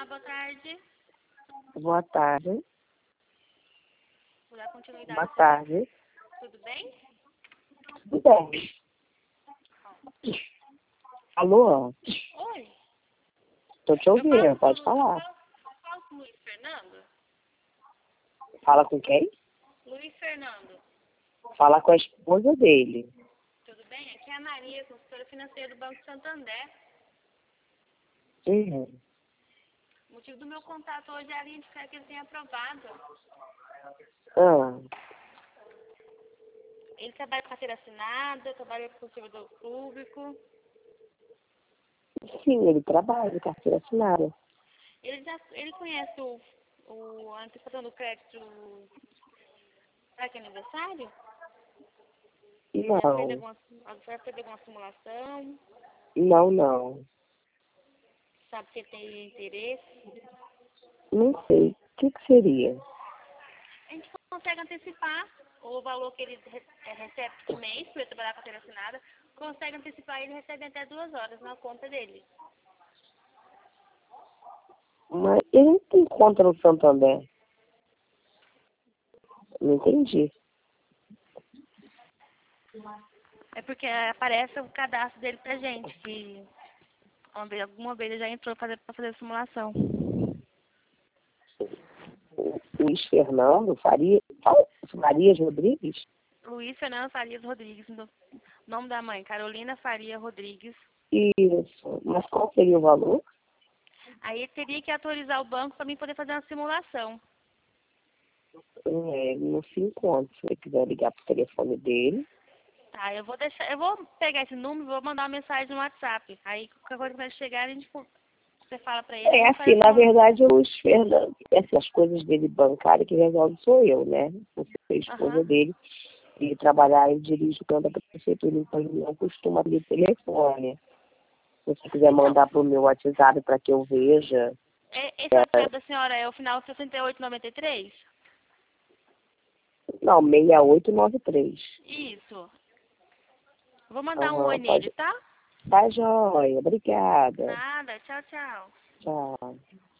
Olá, boa tarde. Boa tarde. Vou dar continuidade. Boa tarde. Tudo bem? Tudo bem. Alô? Oi. Tô te ouvindo, pode falar. Eu falo com o Luiz Fernando? Fala com quem? Luiz Fernando. Fala com a esposa dele. Tudo bem? Aqui é a Maria, consultora financeira do Banco Santander. Uhum. O motivo do meu contato hoje é a linha de crédito que ele tem aprovado. Ele trabalha com carteira assinada, trabalha com servidor público. Sim, ele trabalha de carteira assinada. Ele conhece o antecipação do crédito para que aniversário? Não. Já fez alguma simulação? Não. Sabe se ele tem interesse? Não sei. O que seria? A gente consegue antecipar o valor que ele recebe por mês, por ele trabalhar com carteira assinada, consegue antecipar e ele recebe até 2 horas na conta dele. Mas ele não tem conta no Santander. Não entendi. É porque aparece o cadastro dele pra gente, que alguma vez ele já entrou pra fazer a simulação. Luiz Fernando Faria. Fala, Farias Rodrigues? Luiz Fernando Farias Rodrigues, nome da mãe, Carolina Faria Rodrigues. Isso. Mas qual seria o valor? Aí ele teria que atualizar o banco para mim poder fazer uma simulação. Ele não se encontra. Se você quiser ligar pro telefone dele. Tá, eu vou pegar esse número e vou mandar uma mensagem no WhatsApp. Aí qualquer coisa que vai chegar, você fala pra ele. É assim, na verdade, o Luiz Fernando, as coisas dele bancárias que resolve sou eu, né? Você é a esposa dele. Ele trabalhar, ele dirige o canto da prefeitura, então ele não costuma abrir telefone. Se você quiser mandar pro meu WhatsApp para que eu veja. Esse WhatsApp da senhora é o final 6893? Não, 6893. Isso. Vou mandar um oi nele, tá? Tá joia, obrigada. Nada, tchau, tchau. Tchau.